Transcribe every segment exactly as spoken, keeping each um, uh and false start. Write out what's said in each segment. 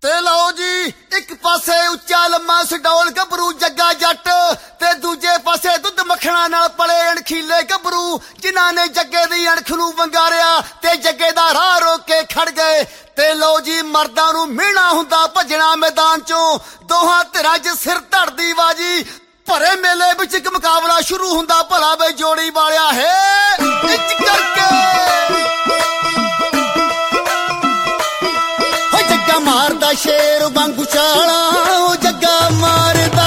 ਤੇ ਲਓ ਜੀ ਇੱਕ ਪਾਸੇ ਉੱਚਾ ਲੰਮਾ ਸਡੌਲ ਗੱਭਰੂ ਜੱਗਾ ਜੱਟ ਤੇ ਦੂਜੇ ਪਾਸੇ ਦੁੱਧ ਮੱਖਣਾ ਨਾਲ ਪਲੇ ਅਣਖੀਲੇ ਗੱਭਰੂ ਜਿਨ੍ਹਾਂ ਨੇ ਜੱਗੇ ਦੀ ਅਣਖ ਨੂੰ ਵੰਗਾਰਿਆ ਤੇ ਜੱਗੇ ਦਾ ਰਾਹ ਰੋਕ ਕੇ ਖੜ ਗਏ। ਤੇ ਲਓ ਜੀ ਮਰਦਾਂ ਨੂੰ ਮਿਹਣਾ ਹੁੰਦਾ ਭੱਜਣਾ ਮੈਦਾਨ ਚੋਂ, ਦੋਹਾਂ ਧਿਰਾਂ 'ਚ ਸਿਰ ਧੜਦੀ ਬਾਜੀ। ਭਰੇ ਮੇਲੇ ਵਿੱਚ ਇੱਕ ਮੁਕਾਬਲਾ ਸ਼ੁਰੂ ਹੁੰਦਾ, ਭਲਾ ਬਈ ਜੋੜੀ ਵਾਲਿਆ ਹੈ ਇੰਜ ਕਰਕੇ ਹੋ ਜੱਗਾ ਮਾਰਦਾ ਸ਼ੇਰ ਵਾਂਗੂ ਛਾਲਾ, ਉਹ ਜੱਗਾ ਮਾਰਦਾ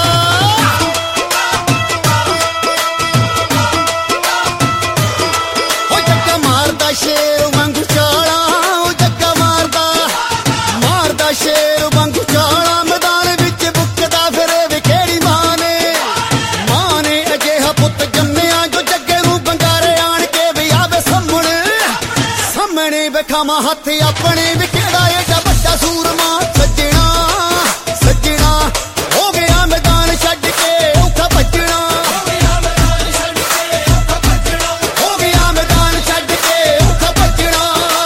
ਹੋ ਜੱਗਾ ਮਾਰਦਾ ਸ਼ੇਰ ਵਾਂਗੂ ਛਾਲਾ, ਉਹ ਜੱਗਾ ਮਾਰਦਾ ਮਾਰਦਾ ਸ਼ੇਰ ਵਾਂਗੂ ਛਾਲਾ। ਮੈਦਾਨ ਵਿੱਚ ਬੁੱਕਦਾ ਫਿਰੇ ਵਿਖੇੜੀ ਮਾਂ ਨੇ ਮਾਂ ਨੇ ਅਜਿਹਾ ਪੁੱਤ ਜੰਮਿਆ ਜੋ ਜੱਗੇ ਨੂੰ ਬੰਗਾਰੇ ਆਣ ਕੇ ਵੀ ਆਵੇ ਸਾਹਮਣੇ ਸਾਹਮਣੇ ਵੇਖਾਵਾਂ ਹੱਥ ਆਪਣੇ ਵੀ ਕਿਹੜਾ ਏਡਾ ਵੱਡਾ ਸੂਰਮਾ। ਸੱਜਣਾ ਸੱਜਣਾ ਹੋ ਗਿਆ ਮੈਦਾਨ ਛੱਡ ਕੇ ਔਖਾ ਭੱਜਣਾ, ਹੋ ਗਿਆ ਮੈਦਾਨ ਛੱਡ ਕੇ ਔਖਾ ਭੱਜਣਾ।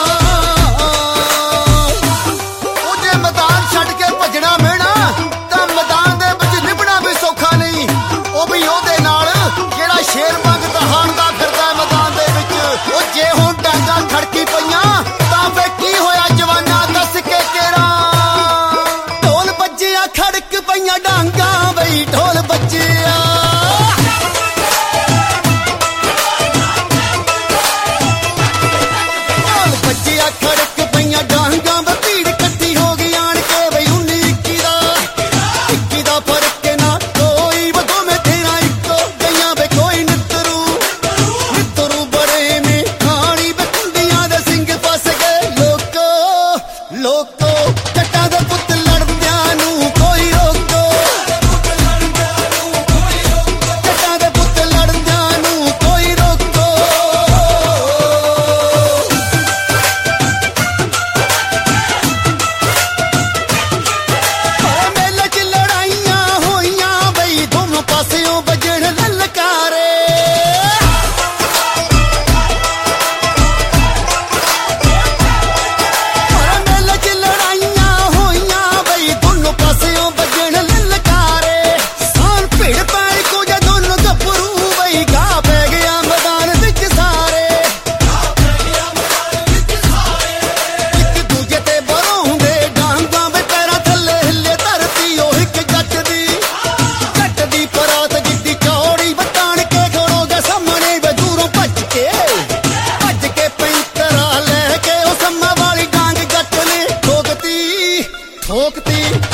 ਉਹ ਜੇ ਮੈਦਾਨ ਛੱਡ ਕੇ ਭੱਜਣਾ ਮਿਹਣਾ ਤਾਂ ਮੈਦਾਨ ਦੇ ਵਿੱਚ ਨਿਭਣਾ ਵੀ ਸੌਖਾ ਨਹੀਂ, ਉਹ ਵੀ ਉਹਦੇ ਨਾਲ ਜਿਹੜਾ ਸ਼ੇਰ ਵਾਂਗ ਦਹਾੜਦਾ ਫਿਰਦਾ ਮੈਦਾਨ ਦੇ ਵਿੱਚ। ਉਹ ਜੇ ਹੁਣ ਡਾਂਗਾਂ ਖੜਕੀ ਪਈਆਂ ਤਾਂ ਫੇ ਕੀ ਹੋਇਆ ਜਵਾਨਾ ਦੱਸ ਕੇ ਕਿਹੜਾ। ਢੋਲ ਵੱਜਿਆ ਖੜਕ ਪਈਆਂ ਡਾਂਗਾਂ ਬਈ ਢੋਲ ਵੱਜਿਆ, ਢੋਲ ਵੱਜਿਆ ਖੜਕ ਪਈਆਂ ਡਾਂਗਾਂ ਵੇ ਭੀੜ ਇਕੱਠੀ ਹੋ ਗਈ ਆਣ ਕੇ ਬਈ ਉੱਨੀ ਇੱਕੀ ਦਾ ਇੱਕੀ ਦਾ ਫਰਕ ਨਾ ਕੋਈ ਵੇ ਦੋਵੇਂ ਤੇਰਾ ਇੱਕੋ ਗਈਆਂ ਵੇ ਕੋਈ ਨਿੱਤਰੂ ਨਿੱਤਰੂ ਬੜੇ ਨੇ ਖਾਣੀ ਵੇ ਕੁੰਡੀਆਂ ਦੇ ਸਿੰਘ ਫਸ ਗਏ। ਲੋਕੋ ਲੋਕੋ ਜੱਟਾਂ ਦੇ ਪੁੱਤ ਲੜਦਿਆਂ ਨੂੰ ਕੋਈ ਰੋਕੋ, ਜੱਟਾਂ ਦੇ ਪੁੱਤ ਲੜਦਿਆਂ ਨੂੰ ਕੋਈ ਰੋਕੋ। ਪਰ ਮੇਲੇ 'ਚ ਲੜਾਈਆਂ ਹੋਈਆਂ ਬਈ ਦੋਨੋਂ ਪਾਸਿਓਂ ਵੱਜਣ ਲਲਕਾਰੇ। ਪਰ ਮੇਲੇ 'ਚ ਲੜਾਈਆਂ ਹੋਈਆਂ ਬਈ ਦੋਨੋਂ ਪਾਸਿਓਂ ਵੱਜਣ ਲਲਕਾਰੇ। ਸਾਨ ਭਿੜ ਪੈਣ ਕੋ ਜੇ ਦੋਨੋਂ ਗੱਭਰੂ ਬਈ ਗਾਹ ਪੈ ਗਿਆ ਮੈਦਾਨ ਵਿੱਚ ਸਾਰੇ। ਇੱਕ ਦੂਜੇ ਤੇ ਬਰੋਂਦੇ ਡਾਂਗਾਂ ਵੇ ਪੈਰਾਂ ਥੱਲੇ ਹਿੱਲੇ ਧਰਤੀ ਉਹ ਇੱਕ ਜੱਟ ਦੀ ਜੱਟ ਦੀ ਪਰਾਤ ਜਿੱਡੀ ਚੌੜੀ ਵਟਾਣ ਕੇ ਖੜੋਗੇ ਸਾਹਮਣੇ ਵੇ ਦੂਰੋਂ ਭੱਜ ਕੇ ਭੱਜ ਕੇ ਪੈਂਤਰਾ ਲੈ ਕੇ ਉਹ ਸੰਮਾਂ ਵਾਲੀ ਡਾਂਗ ਜੱਟ ਨੇ ਠੋਕਤੀ ਠੋਕਤੀ